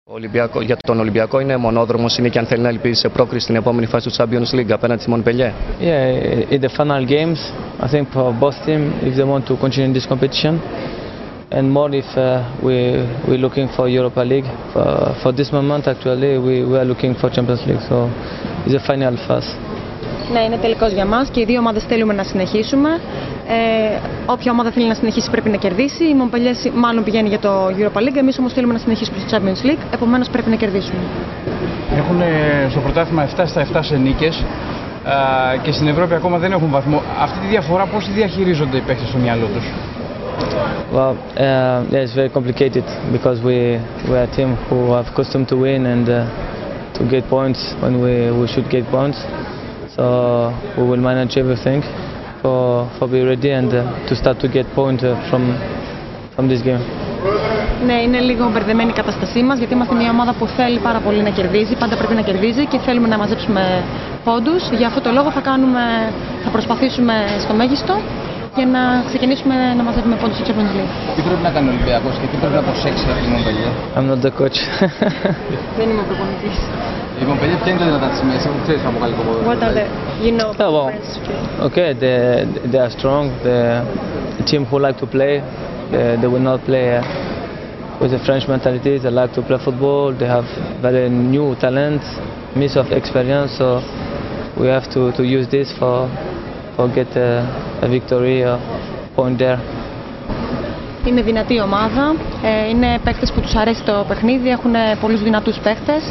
Για τον Ολυμπιακό είναι μονόδρομος, είναι και αν θέλει να ελπίζει σε πρόκριση στην επόμενη φάση του Champions League απέναντι στη Montpellier. Yeah, in the final games, I think for both teams, if they want to continue this competition, and more if we're looking for Europa League. For this moment, actually, we are looking for Champions League, so it's a final phase. Ναι, είναι τελικός για μας και οι δύο ομάδες θέλουμε να συνεχίσουμε. Όποια ομάδα θέλει να συνεχίσει πρέπει να κερδίσει. Η Montpellier μάλλον πηγαίνει για το Europa League, εμείς όμως θέλουμε να συνεχίσουμε στο Champions League, επομένως πρέπει να κερδίσουμε. Έχουν στο πρωτάθλημα 7 στα 7 σε νίκες και στην Ευρώπη ακόμα δεν έχουν βαθμό. Αυτή τη διαφορά πώς τη διαχειρίζονται οι παίκτες στο μυαλό τους? Well, yeah, it's very complicated because we are a team who have custom to win and to get points when we should get points. So we will manage everything for be ready and to start to get points from this game. Ναι, είναι λίγο μπερδεμένη η κατάστασή μας γιατί είμαστε μια ομάδα που θέλει πάρα πολύ να κερδίζει, πάντα πρέπει να κερδίζει και θέλουμε να μαζέψουμε πόντους. Για αυτό το λόγο θα προσπαθήσουμε στο μέγιστο για να ξεκινήσουμε να μαζεύουμε πόντους στο Champions League. Τι πρέπει να κάνει ο Ολυμπιακός και τι πρέπει να προσέξει από την Montpellier? I'm not the coach. Δεν είμαι ο προπονητής. Η Montpellier ποια είναι τα δυνατά της σημείας, αφού ξέρεις από καλύτερο ποδόσφαιρο? What are the, you know, Okay, they are strong. The team who like to play, they will not play with the French mentality. They like to play football. They have very new talent, mix of experience. So we have to use this for get a victory or point there. Είναι δυνατή ομάδα, είναι παίκτες που τους αρέσει το παιχνίδι, έχουν πολλούς δυνατούς παίκτες,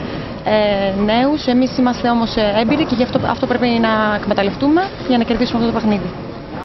νέους. Εμείς είμαστε όμως έμπειροι και γι' αυτό πρέπει να εκμεταλλευτούμε για να κερδίσουμε αυτό το παιχνίδι.